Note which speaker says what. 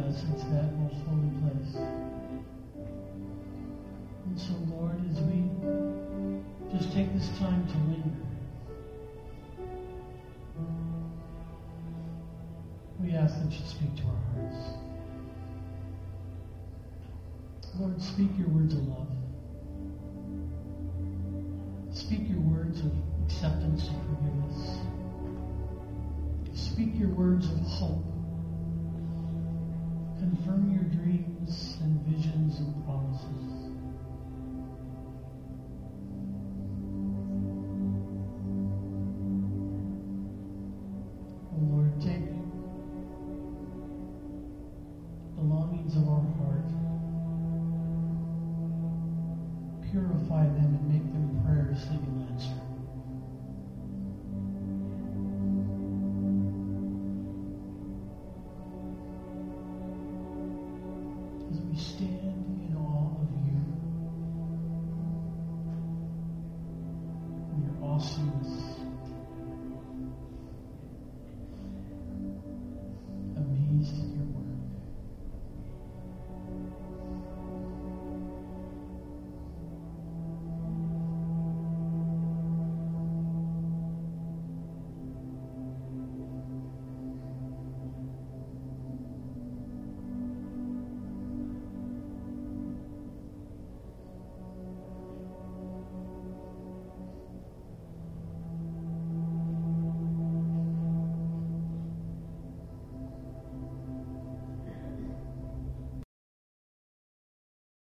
Speaker 1: us into that most holy place. And so, Lord, as we just take this time to linger, we ask that you speak to our hearts. Lord, speak your words of love. Speak your words of acceptance and forgiveness. Speak your words of hope. Confirm your dreams and visions and promises. Oh Lord, take the longings of our heart, purify them and make them prayers that you'll answer. As we stand